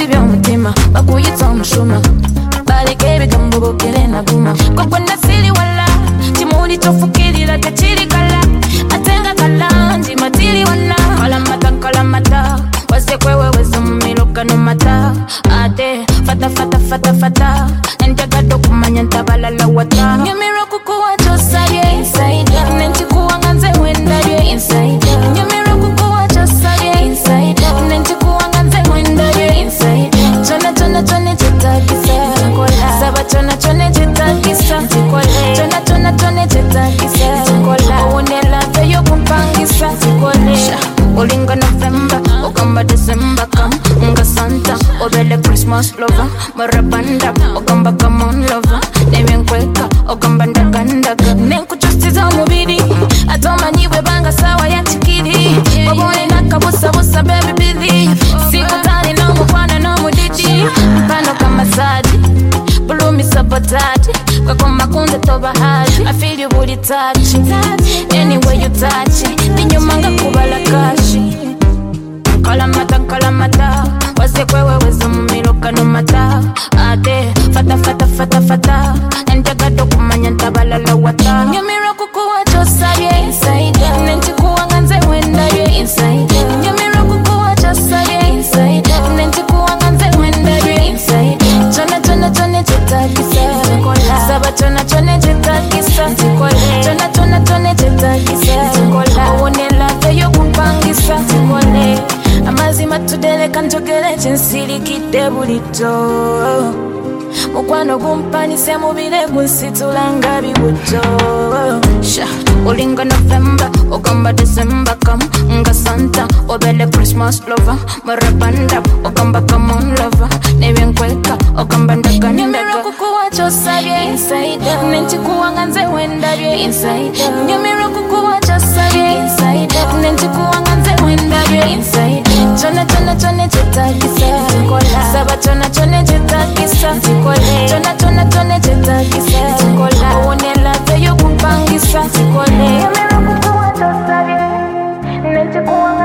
by'omutima bakuyita omushuma baleke ebigambo boogere na guma koko nasiri wala kimuli tofukirira tekiri kala ate nga kalangi matiri wala kalamata waze kweweweza mu miro gano mata ate fata enjagadde okumanya ntabalala wata nyumirwa kukuwa kyosabye nenkikuwa nga nze wendabye nyumirwa kukuwa kyosabye nenkikuwa nga nze wendabye kyona kyetagisa saba kyona kyetagisa kyona kyetagisa owonelave yokumpangisa olinga November ogamba December kam nga Santa obele Christmas lover marabanda ogamba come on lover nemyenkweka ogamba ndagandaga nenkujustiza omubiri atomanyiwe banga sawa ya chikiri obone nakabusabusa baby believe sikutani n'omukwana n'omudidi mpano kamasaji bulumi sabotage kwakoma kunde toba haji I feel you booty touch anyway you touch ninyuma nga kubala kashi kalamata waze kweweweza mu miro gano mata ate fata enjagadde okumanya ntabalala wata nyumirwa kukuwa kyosabye nenkikuwa nga nze wendabye nyumirwa kukuwa kyosabye nenkikuwa nga nze wendabye kyona kyetagisa saba kyona kyetagisa kyona kyetagisa owonelave yokumpangisa amazima tudeleka njogere kyensirikidde bulijjo mukwano gumpanise mubire gunsitula nga bibuto olinga November ogamba December kam nga Santa obele Christmas lover marabanda ogamba come on lover nebyenkweka ogamba ndagandaga kukuwa kyosabye nenkikuwa nga nze wendabye nyumirwa kukuwa kyosabye nenkikuwa nga nze wendabye kyona kyetagisa saba kyona kyetagisa kyona kyetagisa owonelave yokumpangisa nyumirwa kukuwa kyosabye nenkikuwa